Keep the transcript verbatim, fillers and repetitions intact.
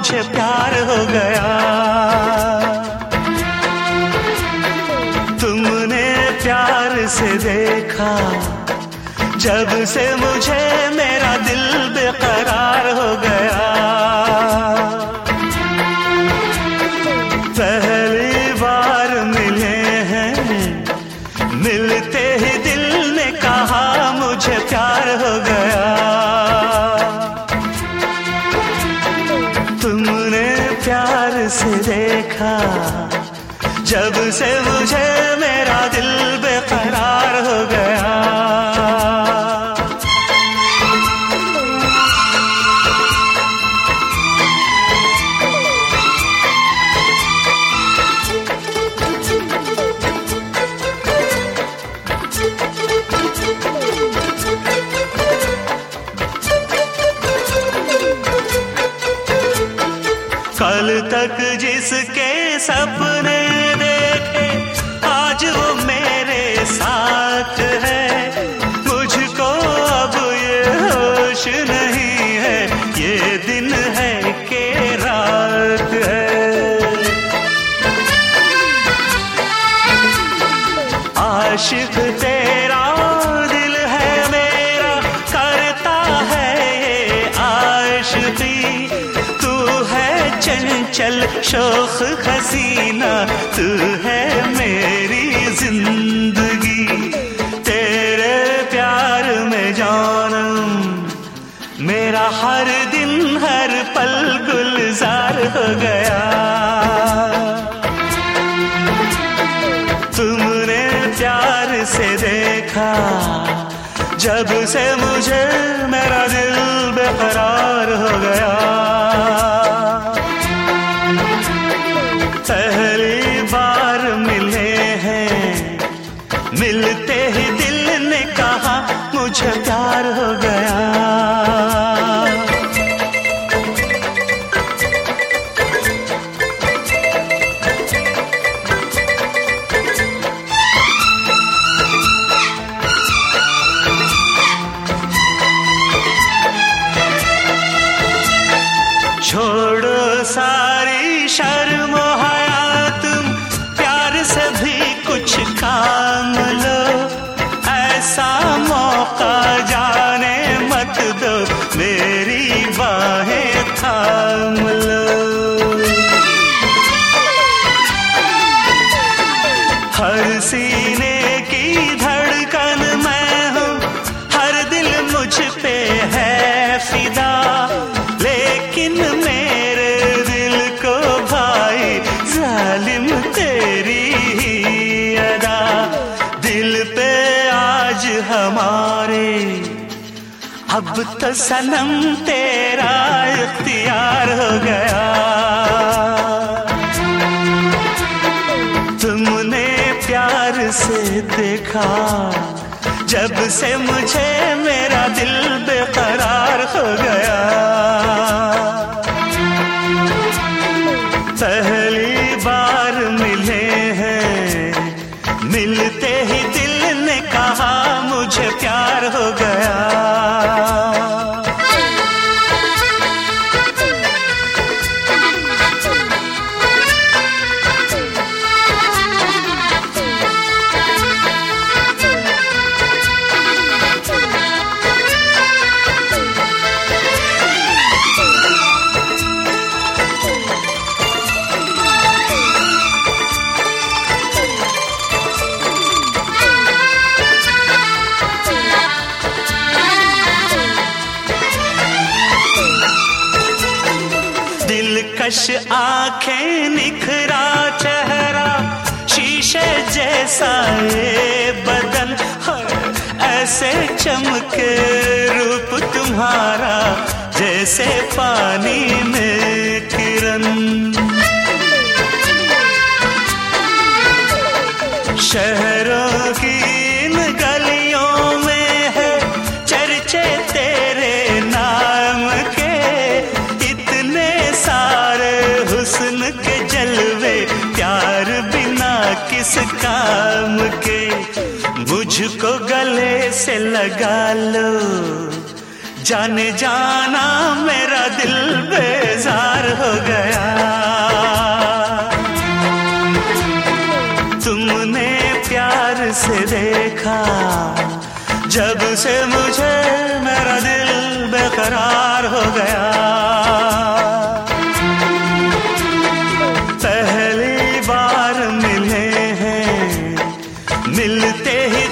मुझे प्यार हो गया। तुमने प्यार से देखा जब से मुझे मेरा दिल बेकरार हो गया। पहली बार मिले हैं, मिलते ही दिल ने कहा मुझे प्यार हो गया। तुमने प्यार से देखा जब से मुझे मेरा दिल बेकरार हो गया। कल तक जिसके सपने देखे आज वो मेरे साथ है। मुझको अब ये होश नहीं है, ये दिन है कि रात है। आशिक तेरा दिल है मेरा, करता है ये आशिकी। तू है चंचल शोख हसीना, तू है मेरी जिंदगी। तेरे प्यार में जानम मेरा हर दिन हर पल गुलजार हो गया। तुमने प्यार से देखा जब से मुझे मेरा दिल बेकरार हो गया। पहली बार मिले हैं, मिलते ही दिल ने कहा मुझे प्यार हो गया। छोड़ो सारी शर्म हया, तुम प्यार से भी कुछ काम लो। ऐसा मौका जाने मत दो, मेरी बाहें थाम लो। हर सीने की धड़कन मैं हूँ, हर दिल मुझ पे है फिदा। लेकिन मेरे दिल को भाई जालिम तेरी ही अदा। दिल पे आज हमारे अब तो सनम तेरा इख्तियार हो गया। तुमने प्यार से देखा जब से मुझे मेरा दिल बेकरार हो गया। पहली बार मिले हैं, मिलते ही दिल ने कहा मुझे प्यार हो गया। दिलकश आंखें, निखरा चेहरा, शीशे जैसा ये बदन, ऐसे चमके रूप तुम्हारा जैसे पानी में किरण। शहरों की इन गलियों में है चर्चे तेरे नाम के। इतने सारे हुस्न के जलवे, प्यार बिना किस काम के। मुझको गले से लगा लो, जाने जाना मेरा दिल बेजार हो गया। तुमने प्यार से देखा जब से मुझे मेरा दिल बेकरार हो गया। पहली बार मिले हैं, मिलते ही